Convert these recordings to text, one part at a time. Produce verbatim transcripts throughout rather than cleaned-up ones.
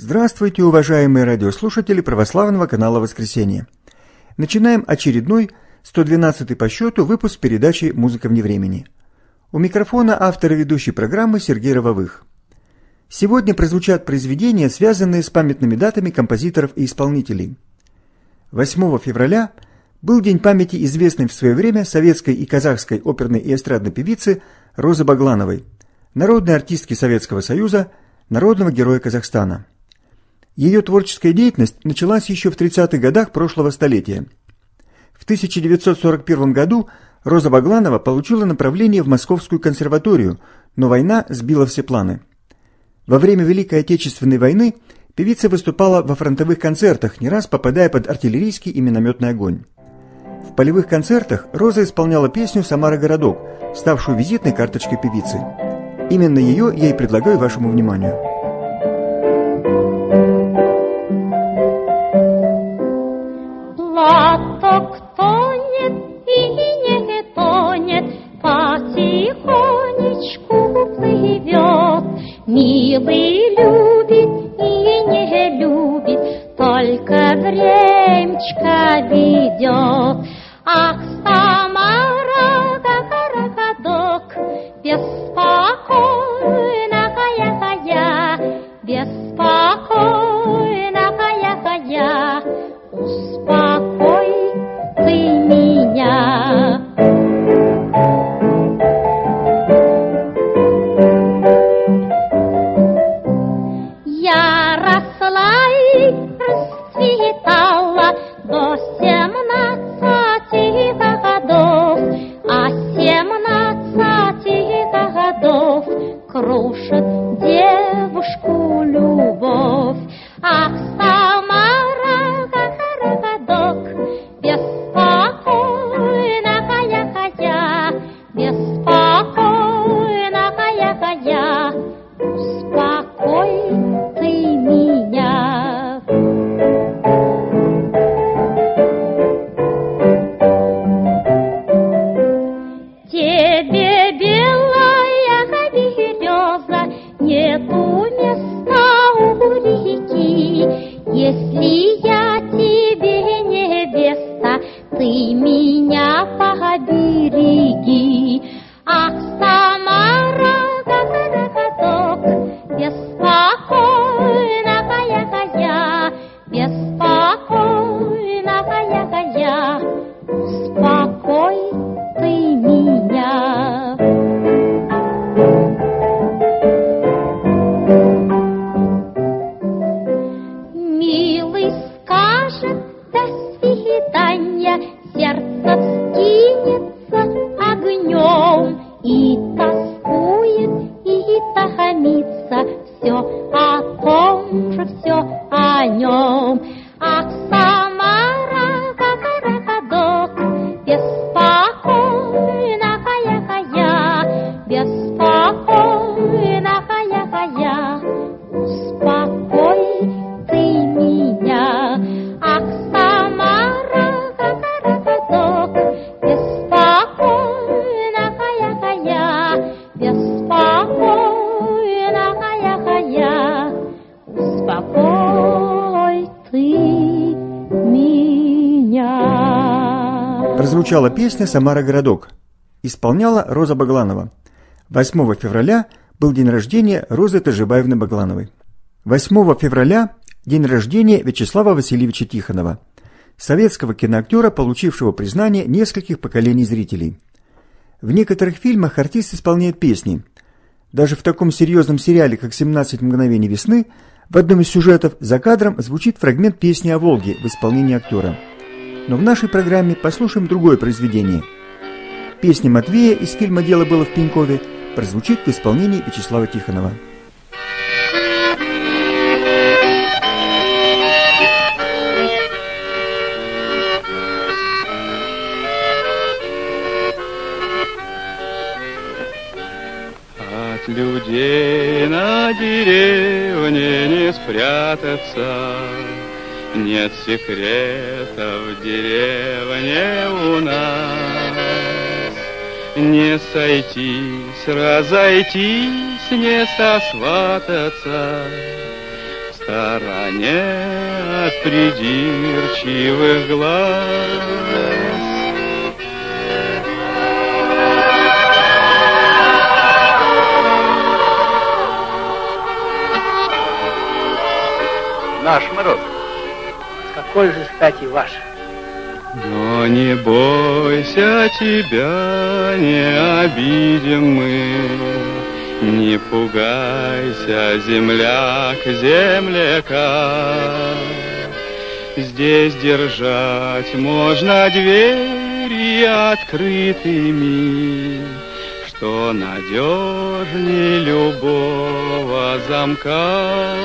Здравствуйте, уважаемые радиослушатели православного канала «Воскресенье». Начинаем очередной, сто двенадцатый по счету, выпуск передачи «Музыка вне времени». У микрофона автор и ведущий программы Сергей Рововых. Сегодня прозвучат произведения, связанные с памятными датами композиторов и исполнителей. восьмого февраля был день памяти известной в свое время советской и казахской оперной и эстрадной певицы Розы Баглановой, народной артистки Советского Союза, народного героя Казахстана. Ее творческая деятельность началась еще в тридцатых годах прошлого столетия. В тысяча девятьсот сорок первом году Роза Багланова получила направление в Московскую консерваторию, но война сбила все планы. Во время Великой Отечественной войны певица выступала во фронтовых концертах, не раз попадая под артиллерийский и минометный огонь. В полевых концертах Роза исполняла песню «Самара городок», ставшую визитной карточкой певицы. Именно ее я и предлагаю вашему вниманию. Платок тонет и не тонет, потихонечку плывет. Милый любит и не любит, только времечко ведет. Ах, Самара, городок, беспокойная я, беспокойная я, успокой ты меня. Я росла и расцветала до семнадцати годов, а семнадцати годов крушит девушку любовь. Ах, Самара, городок, беспокойная я, беспокойная я, успокой ты меня. Тебе, белая береза, нету места у реки. Если я тебе невеста, ты меня побереги. Ах, Самара, городок, беспокойная я, беспокойная я, успокой ты меня. Милый скажет до свидания, сердце вскинется огнем, и тоскует, и томится, все о том же, все о нем. Ах, Самара, городок, беспокойная я, беспокойная я, успокой ты меня. Ах, Самара, городок, беспокойная я, беспокойная я, успокой ты меня. Прозвучала песня «Самара городок». Исполняла Роза Багланова. восьмого февраля был день рождения Розы Тажибаевны Баглановой. восьмого февраля – день рождения Вячеслава Васильевича Тихонова, советского киноактера, получившего признание нескольких поколений зрителей. В некоторых фильмах артист исполняет песни. Даже в таком серьезном сериале, как «семнадцать мгновений весны», в одном из сюжетов за кадром звучит фрагмент песни о Волге в исполнении актера. Но в нашей программе послушаем другое произведение. Песня Матвея из фильма «Дело было в Пенькове» прозвучит в исполнении Вячеслава Тихонова. От людей на деревне не спрятаться, нет секретов в деревне у нас. Не сойтись, разойтись, не сосвататься, в стороне от придирчивых глаз. Наш Мороз. С какой же стати ваш? Но не бойся, тебя не обидим мы. Не пугайся, земляк, земляка. Здесь держать можно двери открытыми, что надежнее любого замка.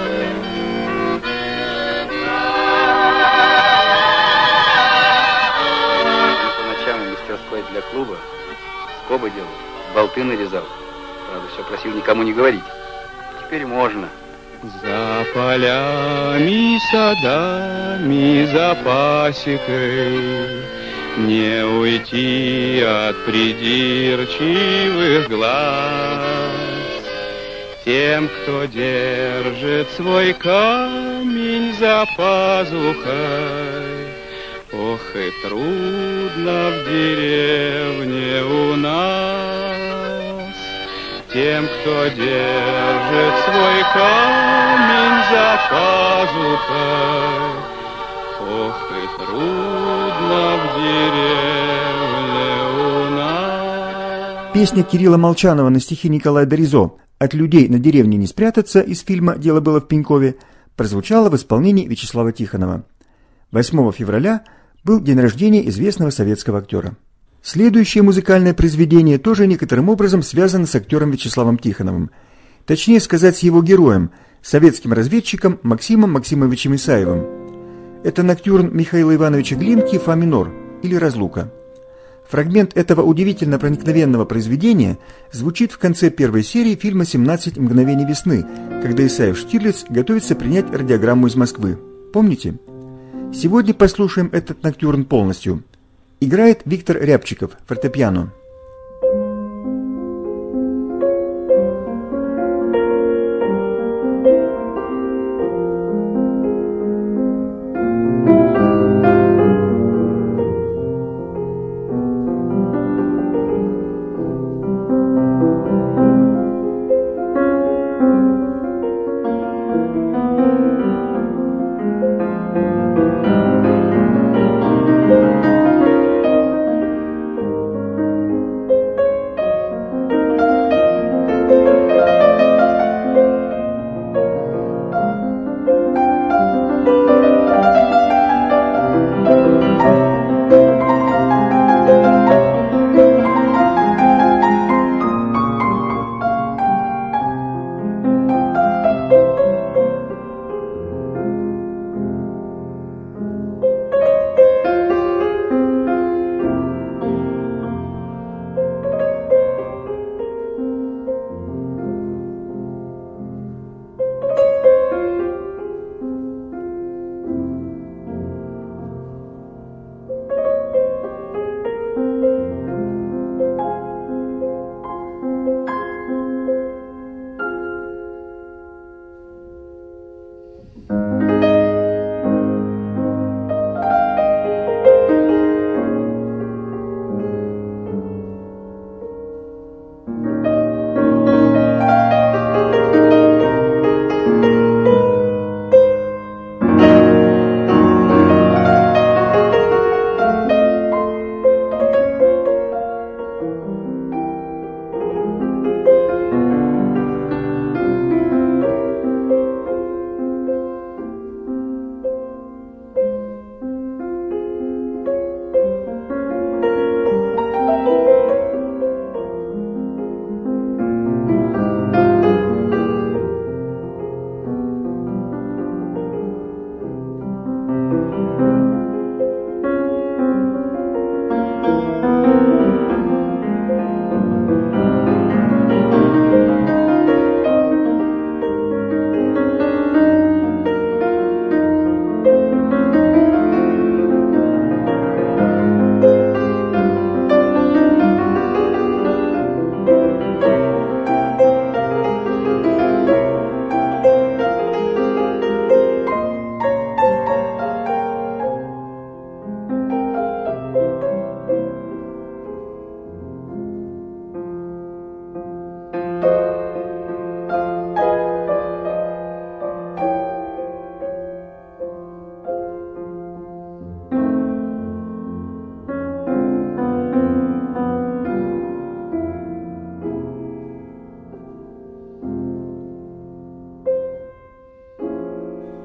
Для клуба скобы делал, болты нарезал. Правда, все просил никому не говорить. Теперь можно. За полями, садами, за пасекой не уйти от придирчивых глаз. Тем, кто держит свой камень за пазухой, ох, и трудно в деревне у нас. Тем, кто держит свой камень за пазухой, ох, и трудно в деревне у нас. Песня Кирилла Молчанова на стихи Николая Доризо «От людей на деревне не спрятаться» из фильма «Дело было в Пенькове» прозвучала в исполнении Вячеслава Тихонова. восьмого февраля был день рождения известного советского актера. Следующее музыкальное произведение тоже некоторым образом связано с актером Вячеславом Тихоновым. Точнее сказать, с его героем, советским разведчиком Максимом Максимовичем Исаевым. Это ноктюрн Михаила Ивановича Глинки «Фа минор» или «Разлука». Фрагмент этого удивительно проникновенного произведения звучит в конце первой серии фильма «семнадцать мгновений весны», когда Исаев Штирлиц готовится принять радиограмму из Москвы. Помните? Сегодня послушаем этот ноктюрн полностью. Играет Виктор Рябчиков, фортепиано.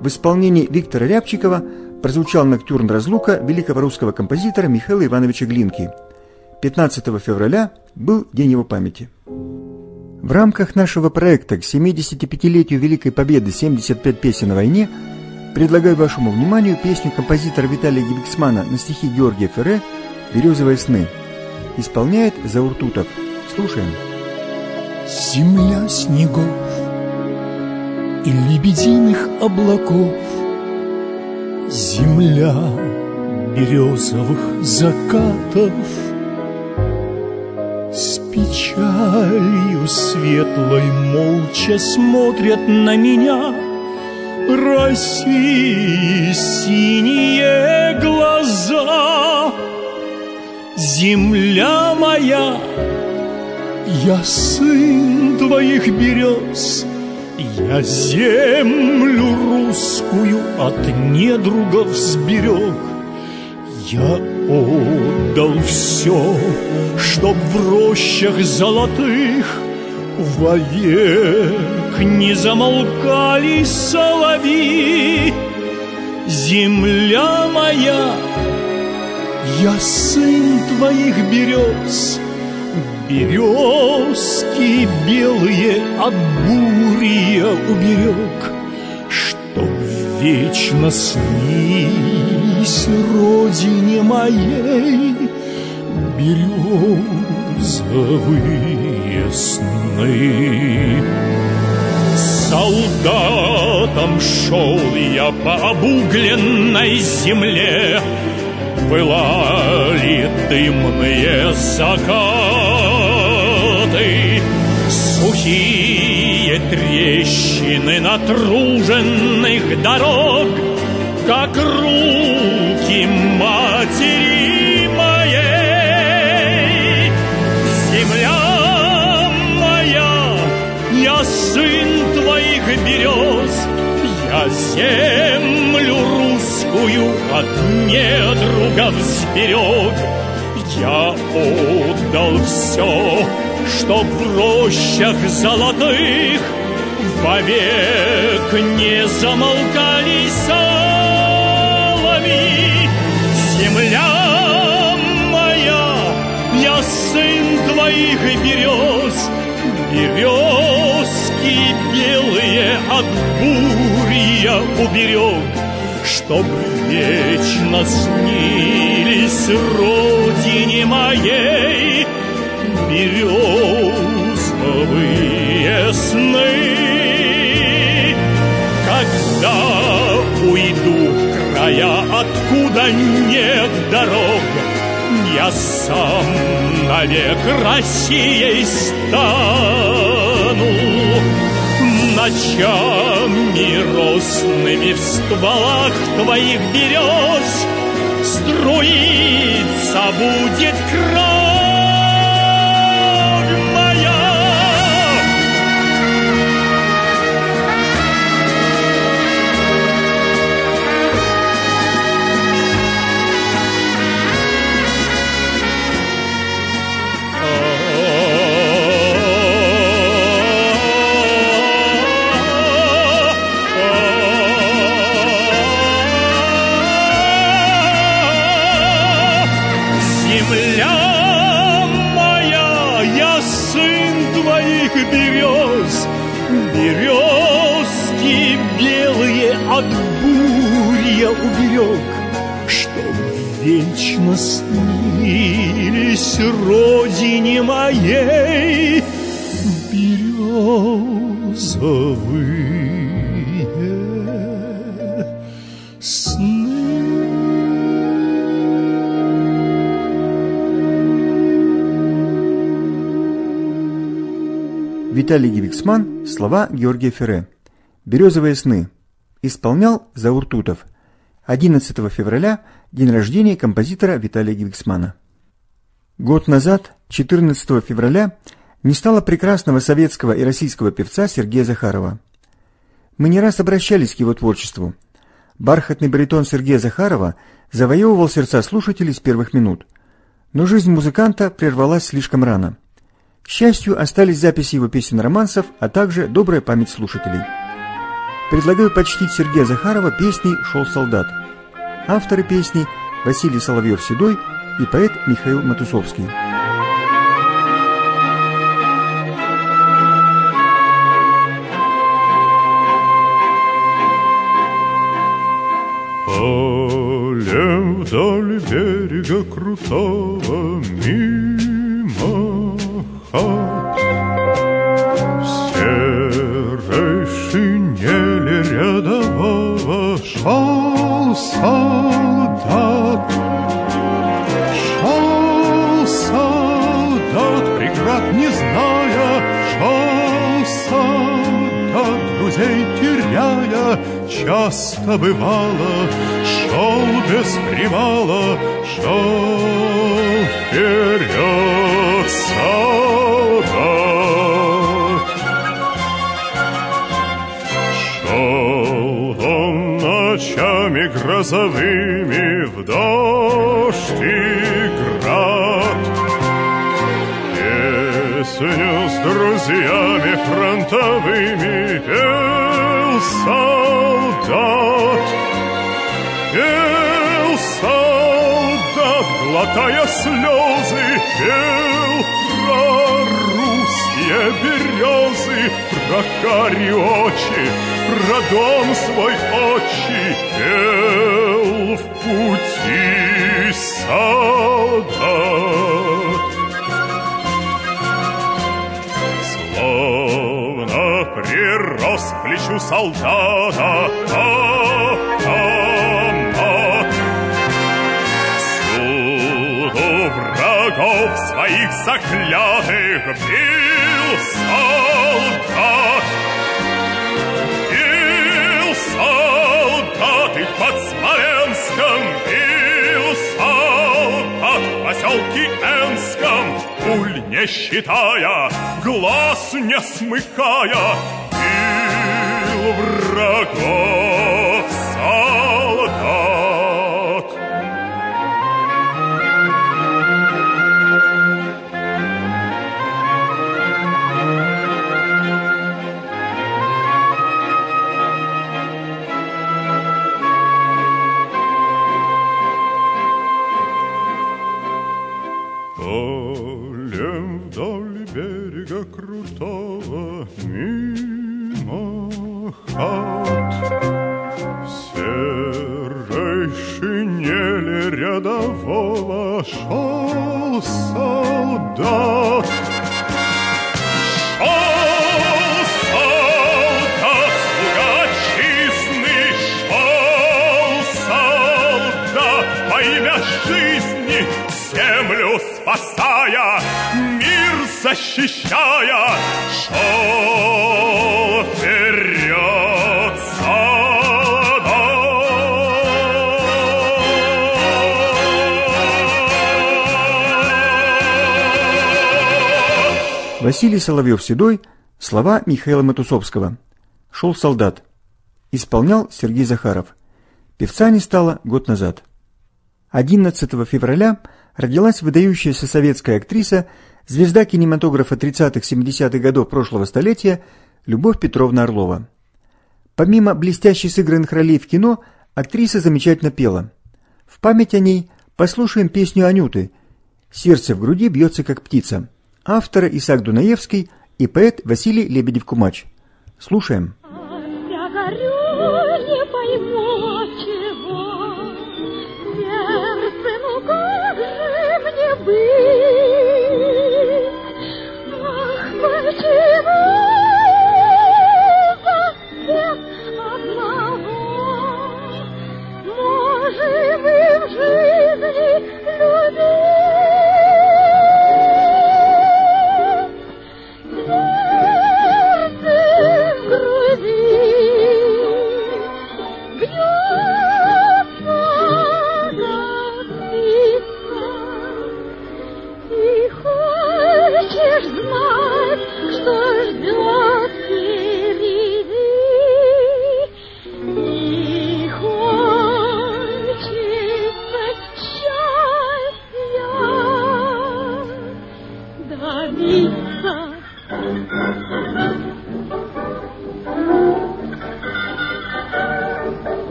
В исполнении Виктора Рябчикова прозвучал ноктюрн «Разлука» великого русского композитора Михаила Ивановича Глинки. пятнадцатого февраля был день его памяти. В рамках нашего проекта к семидесятипятилетию Великой Победы «семьдесят пять песен о войне» предлагаю вашему вниманию песню композитора Виталия Гевиксмана на стихи Георгия Ферре «Березовые сны». Исполняет Заур Тутов. Слушаем. Земля снегов и лебединых облаков, земля березовых закатов, с печалью светлой молча смотрят на меня России синие глаза. Земля моя, я сын твоих берез, я землю русскую от недругов сберег. Я отдал все, чтоб в рощах золотых вовек не замолкали соловьи. Земля моя, я сын твоих берез, березки белые от бури я уберег, чтоб вечно снились родине моей березовые сны. Солдатом шел я по обугленной земле, пылали дымные закаты, сухие трещины натруженных дорог, как руки матери моей. Земля моя, я сын твоих берез, я землю русскую от недругов сберег. Я отдал все, чтоб в рощах золотых вовек не замолкали соловьи. Земля моя, я сын твоих берез, березки белые от бури я уберег, чтоб вечно снились родине моей березовые сны. Когда уйду в края, откуда нет дорог, я сам навек Россией стану. Ночами росными в стволах твоих берез струиться будет кровь моя. Березки белые от бури я уберег, чтоб вечно снились родине моей березовые сны. Виталий Гевиксман, слова Георгия Ферре. «Березовые сны». Исполнял Заур Тутов. одиннадцатого февраля – день рождения композитора Виталия Гевиксмана. Год назад, четырнадцатого февраля, не стало прекрасного советского и российского певца Сергея Захарова. Мы не раз обращались к его творчеству. Бархатный баритон Сергея Захарова завоевывал сердца слушателей с первых минут. Но жизнь музыканта прервалась слишком рано. К счастью, остались записи его песен-романсов, а также добрая память слушателей. предлагаю почтить Сергея Захарова песней «Шел солдат». Авторы песни – Василий Соловьев-Седой и поэт Михаил Матусовский. Полем вдоль берега крутого мимо хат, в серой шинели рядового шел солдат. Шел солдат, преград не зная, шел солдат, друзей теряя, часто бывало, шел без привала, шел вперед солдат. Шел он ночами грозовыми в дождь и град, песню с друзьями фронтовыми пел солдат. Пел солдат, глотая слезы, пел про русские березы, про карие очи, про дом свой отчий, пел в пути солдат. Словно прирос к плечу солдата автомат, всюду врагов своих заклятых бил солдат. Бил солдат их под Смоленском, бил солдат в поселке Энском, пуль не считая, глаз не смыкая, бил врагов солдат. Полем вдоль берега крутого мимо хат, в серой шинели рядового шел солдат. Шел солдат, слуга отчизны, шел солдат во имя жизни, землю спасая, мир защищая, шел вперед солдат. Василий Соловьев-Седой, слова Михаила Матусовского. «Шел солдат». Исполнял Сергей Захаров. Певца не стало год назад. одиннадцатого февраля родилась выдающаяся советская актриса, звезда кинематографа тридцатых-семидесятых годов прошлого столетия Любовь Петровна Орлова. Помимо блестяще сыгранных ролей в кино, актриса замечательно пела. В память о ней послушаем песню Анюты «Сердце в груди бьется, как птица». Автора Исаак Дунаевский и поэт Василий Лебедев-Кумач. Слушаем. Я горю, не пойму чего, сердце, ну как же мне быть? Ах, почему за всех одного можем мы в жизни любить? Сердце в груди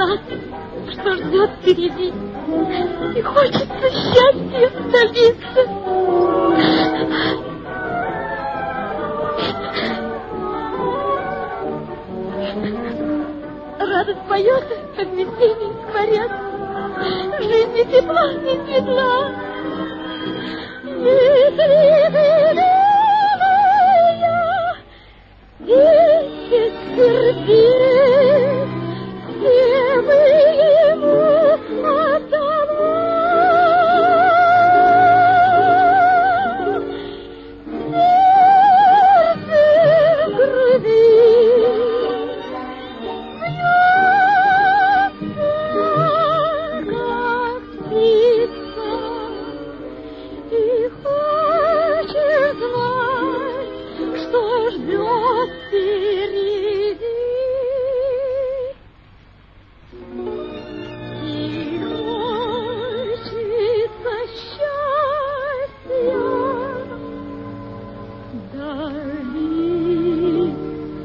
знать, что ждет впереди. И хочется счастья добиться. Радость поет, как весенний скворец. Жизнь и тепла, и светла. Неизревимая, десять сердец, все мы ему отдала. Сердце в груди бьется, как птица, и хочет знать, что ждет впереди. И хочется счастья добиться.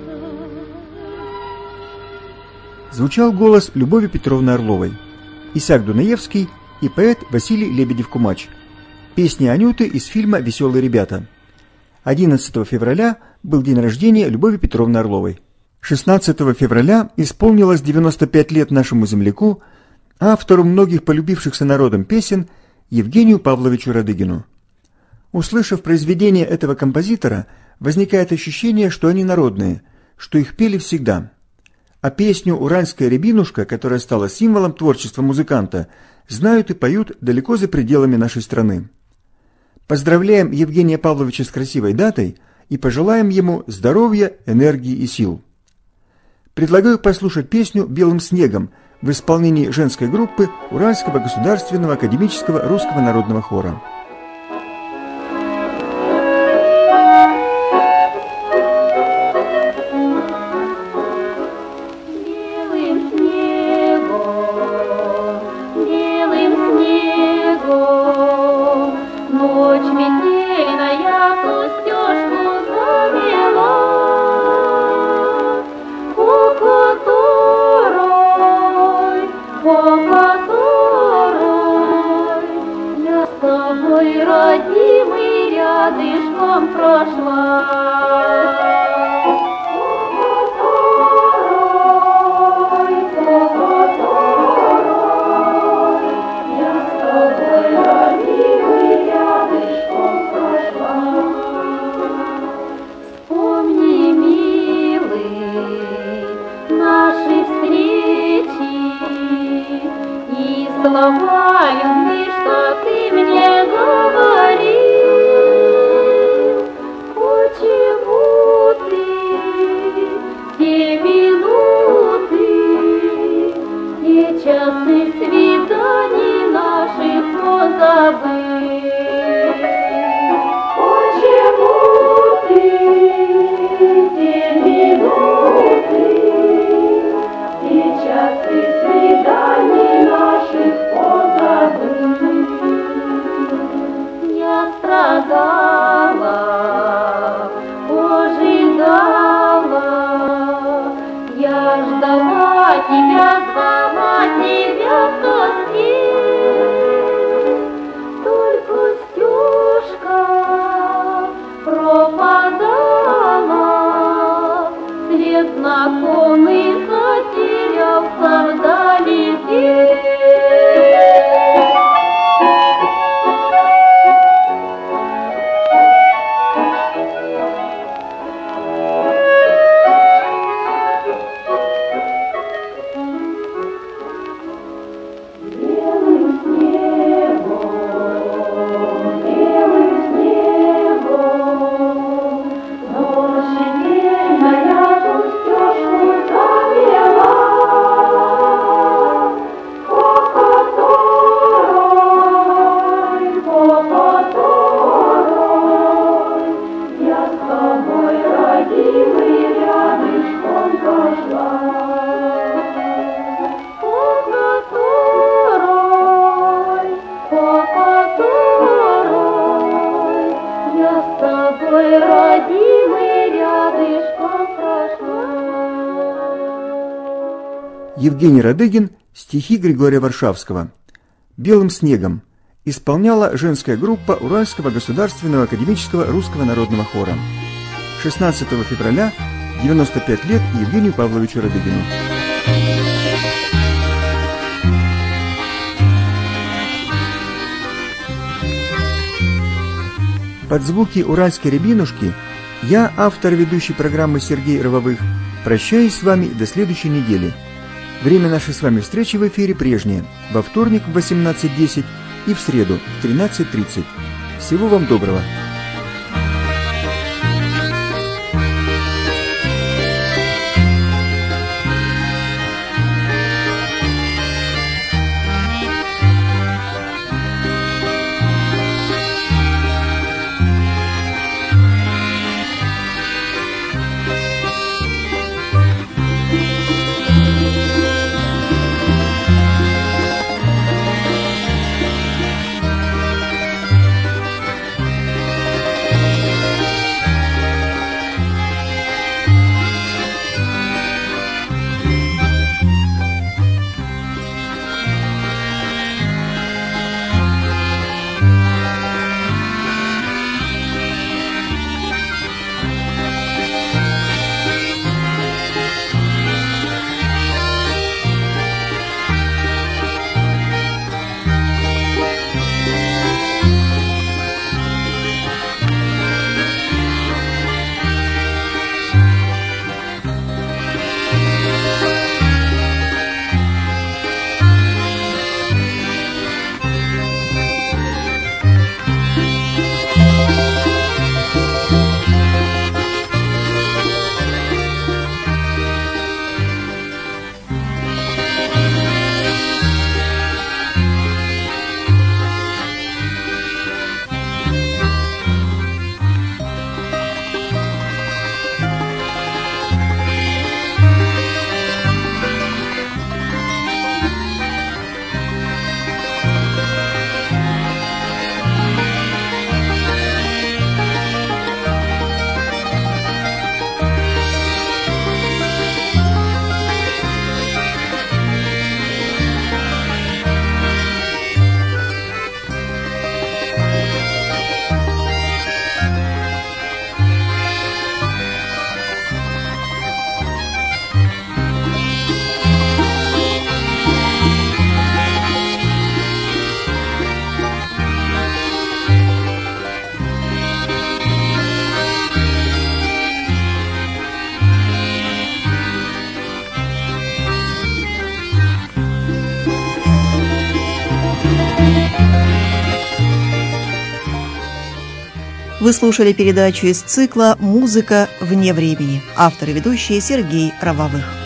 Звучал голос Любови Петровны Орловой, Исаак Дунаевский и поэт Василий Лебедев-Кумач. Песни Анюты из фильма «Веселые ребята». одиннадцатого февраля был день рождения Любови Петровны Орловой. шестнадцатого февраля исполнилось девяносто пять лет нашему земляку, автору многих полюбившихся народом песен Евгению Павловичу Радыгину. Услышав произведение этого композитора, возникает ощущение, что они народные, что их пели всегда. А песню «Уральская рябинушка», которая стала символом творчества музыканта, знают и поют далеко за пределами нашей страны. Поздравляем Евгения Павловича с красивой датой и пожелаем ему здоровья, энергии и сил. Предлагаю послушать песню «Белым снегом» в исполнении женской группы Уральского государственного академического русского народного хора. Белым снегом, белым снегом, ночь метельная ту стежку замела, по которой, по которой я с тобой, родимый, рядышком прошла. Слова любви, что ты мне говорил, почему ты те минуты, те часы свиданий наших позабыл? Почему ты те минуты, те часы свиданий наших позабыл? Я страдала, ожидала, я ждала тебя, звала тебя в тоске. Только стежка пропадала, след знакомый затерялся вдалеке. По Евгений Радыгин стихи Григория Варшавского. «Белым снегом» исполняла женская группа Уральского государственного академического русского народного хора. шестнадцатого февраля девяносто пять лет Евгению Павловичу Радыгину. Под звуки уральской рябинушки я, автор ведущей программы Сергей Рововых, прощаюсь с вами до следующей недели. Время нашей с вами встречи в эфире прежнее. Во вторник в восемнадцать десять и в среду в тринадцать тридцать. Всего вам доброго. Вы слушали передачу из цикла «Музыка вне времени». Автор и ведущий Сергей Рововых.